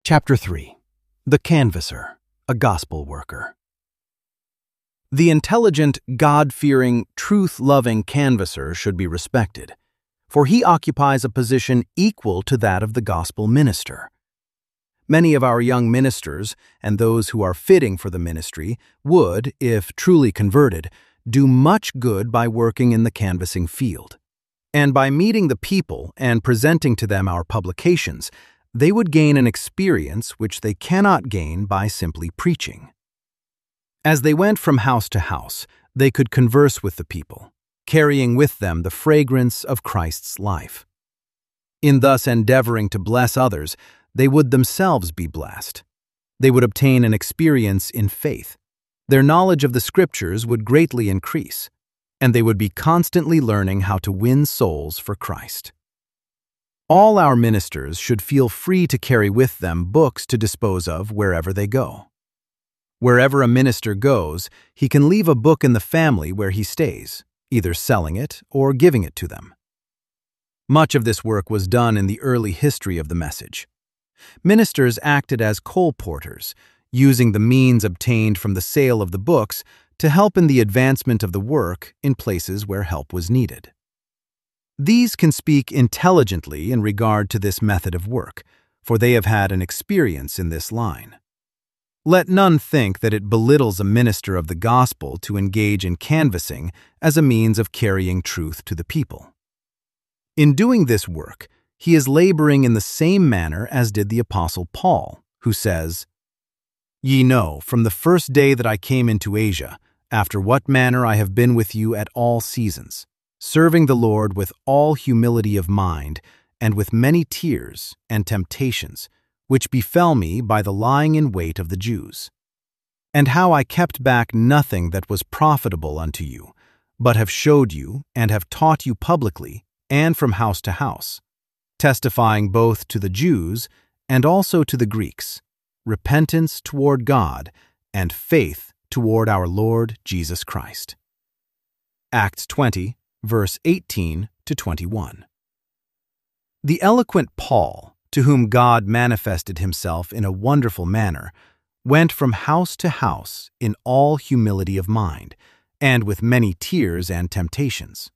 Chapter 3. The Canvasser, a Gospel Worker. The intelligent, God-fearing, truth-loving canvasser should be respected, for he occupies a position equal to that of the gospel minister. Many of our young ministers and those who are fitting for the ministry would, if truly converted, do much good by working in the canvassing field. And by meeting the people and presenting to them our publications, they would gain an experience which they cannot gain by simply preaching. As they went from house to house, they could converse with the people, carrying with them the fragrance of Christ's life. In thus endeavoring to bless others, they would themselves be blessed. They would obtain an experience in faith. Their knowledge of the Scriptures would greatly increase, and they would be constantly learning how to win souls for Christ. All our ministers should feel free to carry with them books to dispose of wherever they go. Wherever a minister goes, he can leave a book in the family where he stays, either selling it or giving it to them. Much of this work was done in the early history of the message. Ministers acted as colporteurs, using the means obtained from the sale of the books to help in the advancement of the work in places where help was needed. These can speak intelligently in regard to this method of work, for they have had an experience in this line. Let none think that it belittles a minister of the gospel to engage in canvassing as a means of carrying truth to the people. In doing this work, he is laboring in the same manner as did the Apostle Paul, who says, "Ye know, from the first day that I came into Asia, after what manner I have been with you at all seasons, serving the Lord with all humility of mind, and with many tears and temptations, which befell me by the lying in wait of the Jews. And how I kept back nothing that was profitable unto you, but have showed you and have taught you publicly and from house to house, testifying both to the Jews and also to the Greeks, repentance toward God and faith toward our Lord Jesus Christ." Acts 20, verse 18 to 21. The eloquent Paul, to whom God manifested himself in a wonderful manner, went from house to house in all humility of mind, and with many tears and temptations.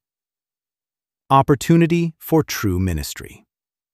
Opportunity for true ministry.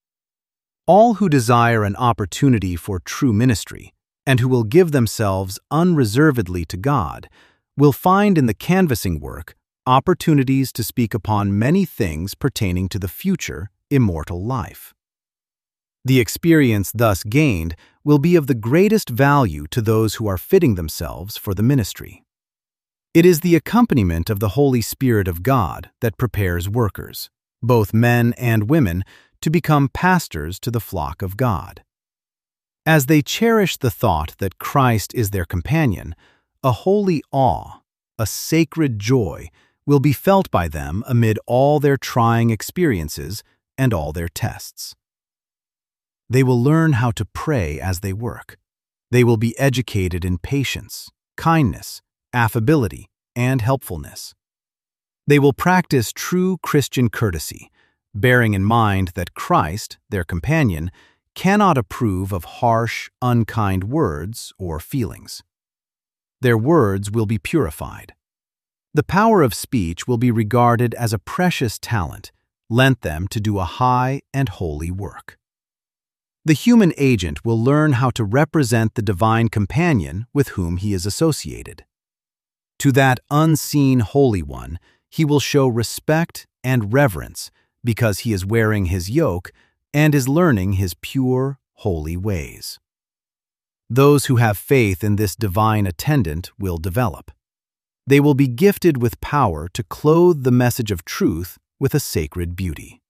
All who desire an opportunity for true ministry, and who will give themselves unreservedly to God, will find in the canvassing work opportunities to speak upon many things pertaining to the future, immortal life. The experience thus gained will be of the greatest value to those who are fitting themselves for the ministry. It is the accompaniment of the Holy Spirit of God that prepares workers, both men and women, to become pastors to the flock of God. As they cherish the thought that Christ is their companion, a holy awe, a sacred joy, will be felt by them amid all their trying experiences and all their tests. They will learn how to pray as they work. They will be educated in patience, kindness, affability, and helpfulness. They will practice true Christian courtesy, bearing in mind that Christ, their companion, cannot approve of harsh, unkind words or feelings. Their words will be purified. The power of speech will be regarded as a precious talent, lent them to do a high and holy work. The human agent will learn how to represent the divine companion with whom he is associated. To that unseen Holy One, he will show respect and reverence because he is wearing his yoke and is learning his pure, holy ways. Those who have faith in this divine attendant will develop. They will be gifted with power to clothe the message of truth with a sacred beauty.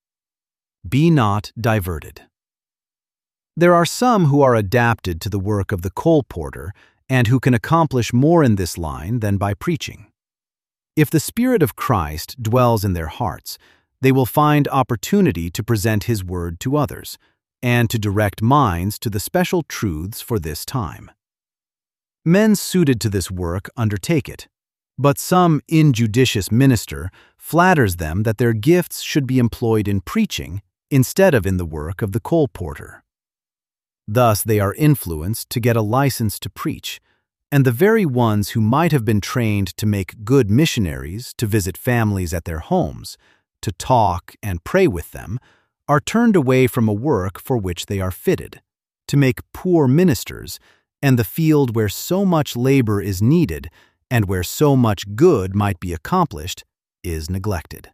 Be not diverted. There are some who are adapted to the work of the colporteur and who can accomplish more in this line than by preaching. If the Spirit of Christ dwells in their hearts, they will find opportunity to present His word to others and to direct minds to the special truths for this time. Men suited to this work undertake it, but some injudicious minister flatters them that their gifts should be employed in preaching instead of in the work of the colporteur. Thus, they are influenced to get a license to preach, and the very ones who might have been trained to make good missionaries, to visit families at their homes, to talk and pray with them, are turned away from a work for which they are fitted, to make poor ministers, and the field where so much labor is needed and where so much good might be accomplished is neglected.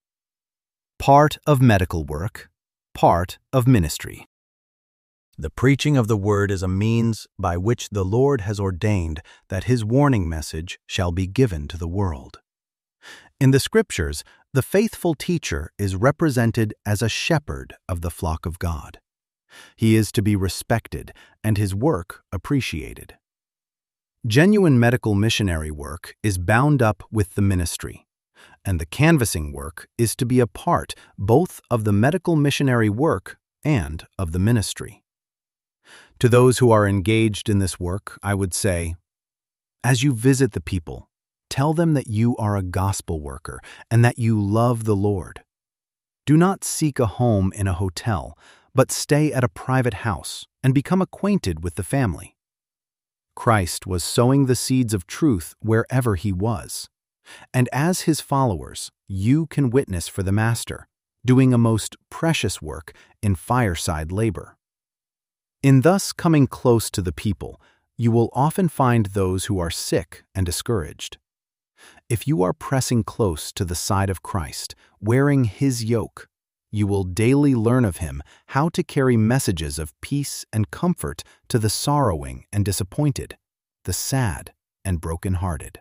Part of medical work, part of ministry. The preaching of the word is a means by which the Lord has ordained that his warning message shall be given to the world. In the Scriptures, the faithful teacher is represented as a shepherd of the flock of God. He is to be respected and his work appreciated. Genuine medical missionary work is bound up with the ministry, and the canvassing work is to be a part both of the medical missionary work and of the ministry. To those who are engaged in this work, I would say, as you visit the people, tell them that you are a gospel worker and that you love the Lord. Do not seek a home in a hotel, but stay at a private house and become acquainted with the family. Christ was sowing the seeds of truth wherever he was, and as his followers, you can witness for the Master, doing a most precious work in fireside labor. In thus coming close to the people, you will often find those who are sick and discouraged. If you are pressing close to the side of Christ, wearing his yoke, you will daily learn of him how to carry messages of peace and comfort to the sorrowing and disappointed, the sad and broken-hearted.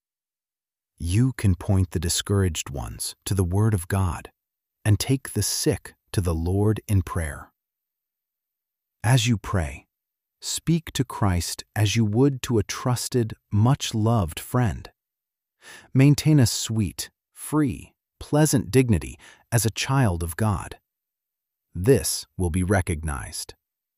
You can point the discouraged ones to the Word of God and take the sick to the Lord in prayer. As you pray, speak to Christ as you would to a trusted, much-loved friend. Maintain a sweet, free, pleasant dignity as a child of God. This will be recognized.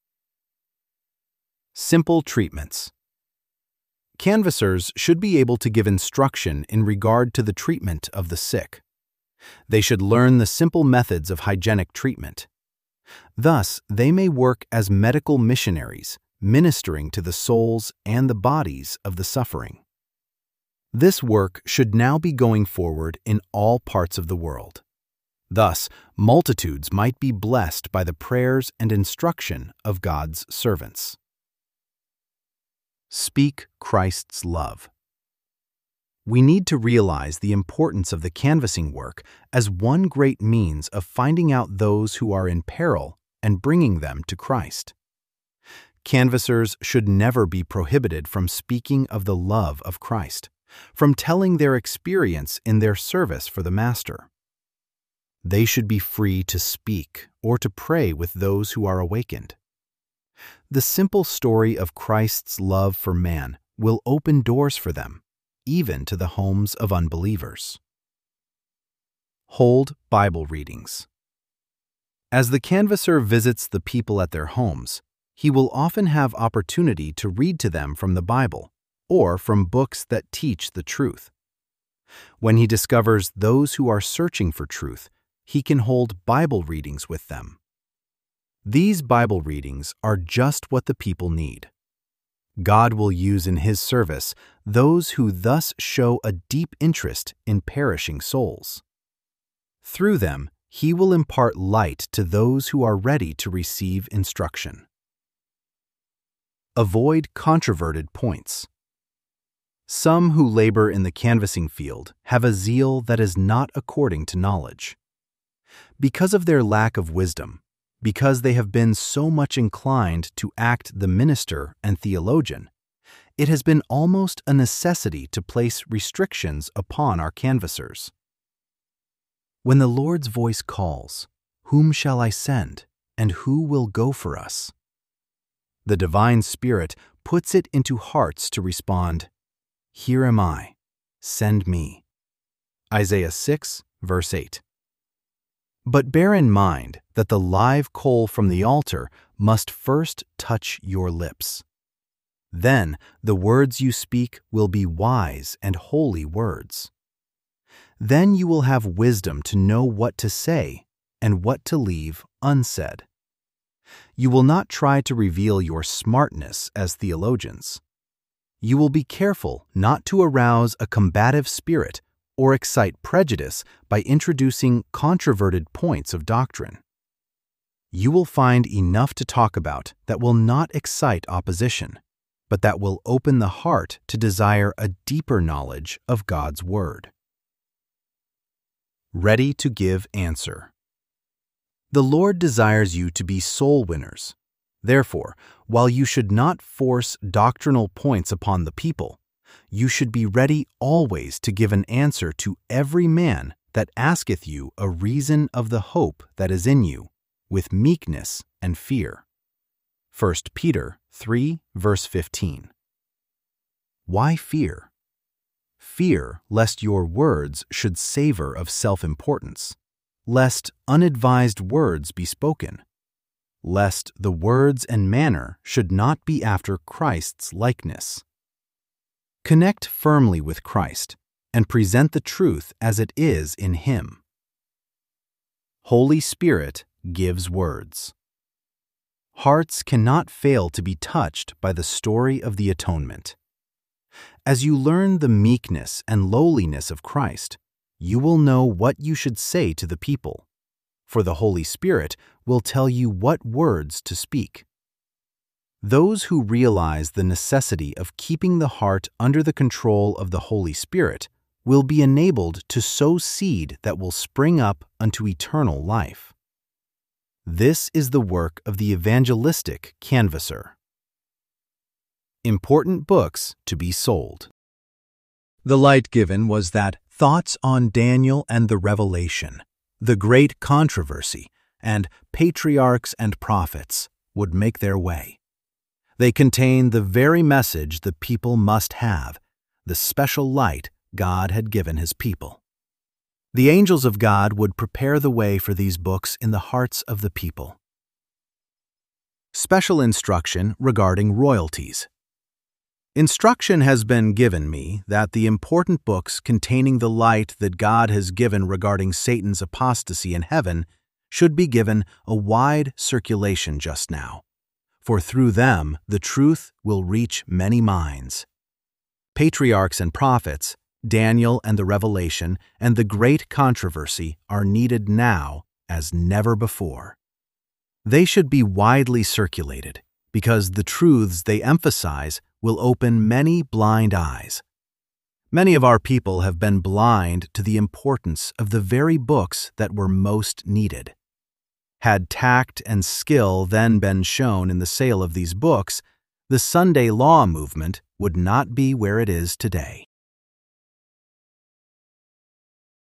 Simple treatments. Canvassers should be able to give instruction in regard to the treatment of the sick. They should learn the simple methods of hygienic treatment. Thus, they may work as medical missionaries, ministering to the souls and the bodies of the suffering. This work should now be going forward in all parts of the world. Thus, multitudes might be blessed by the prayers and instruction of God's servants. Speak Christ's love. We need to realize the importance of the canvassing work as one great means of finding out those who are in peril and bringing them to Christ. Canvassers should never be prohibited from speaking of the love of Christ, from telling their experience in their service for the Master. They should be free to speak or to pray with those who are awakened. The simple story of Christ's love for man will open doors for them, even to the homes of unbelievers. Hold Bible readings. As the canvasser visits the people at their homes, he will often have opportunity to read to them from the Bible or from books that teach the truth. When he discovers those who are searching for truth, he can hold Bible readings with them. These Bible readings are just what the people need. God will use in his service those who thus show a deep interest in perishing souls. Through them, he will impart light to those who are ready to receive instruction. Avoid controverted points. Some who labor in the canvassing field have a zeal that is not according to knowledge. Because of their lack of wisdom, because they have been so much inclined to act the minister and theologian, it has been almost a necessity to place restrictions upon our canvassers. When the Lord's voice calls, "Whom shall I send, and who will go for us?" the divine Spirit puts it into hearts to respond, "Here am I, send me." Isaiah 6, verse 8. But bear in mind that the live coal from the altar must first touch your lips. Then the words you speak will be wise and holy words. Then you will have wisdom to know what to say and what to leave unsaid. You will not try to reveal your smartness as theologians. You will be careful not to arouse a combative spirit or excite prejudice by introducing controverted points of doctrine. You will find enough to talk about that will not excite opposition, but that will open the heart to desire a deeper knowledge of God's Word. Ready to give answer. The Lord desires you to be soul winners. Therefore, while you should not force doctrinal points upon the people, you should be ready always to give an answer to every man that asketh you a reason of the hope that is in you, with meekness and fear. 1 Peter 3, verse 15. Why fear? Fear lest your words should savor of self-importance, lest unadvised words be spoken, lest the words and manner should not be after Christ's likeness. Connect firmly with Christ and present the truth as it is in Him. Holy Spirit gives words. Hearts cannot fail to be touched by the story of the atonement. As you learn the meekness and lowliness of Christ, you will know what you should say to the people, for the Holy Spirit will tell you what words to speak. Those who realize the necessity of keeping the heart under the control of the Holy Spirit will be enabled to sow seed that will spring up unto eternal life. This is the work of the evangelistic canvasser. Important books to be sold. The light given was that Thoughts on Daniel and the Revelation, The Great Controversy, and Patriarchs and Prophets would make their way. They contain the very message the people must have, the special light God had given His people. The angels of God would prepare the way for these books in the hearts of the people. Special instruction regarding royalties. Instruction has been given me that the important books containing the light that God has given regarding Satan's apostasy in heaven should be given a wide circulation just now, for through them the truth will reach many minds. Patriarchs and Prophets, Daniel and the Revelation, and the Great Controversy are needed now as never before. They should be widely circulated because the truths they emphasize will open many blind eyes. Many of our people have been blind to the importance of the very books that were most needed. Had tact and skill then been shown in the sale of these books, the Sunday law movement would not be where it is today.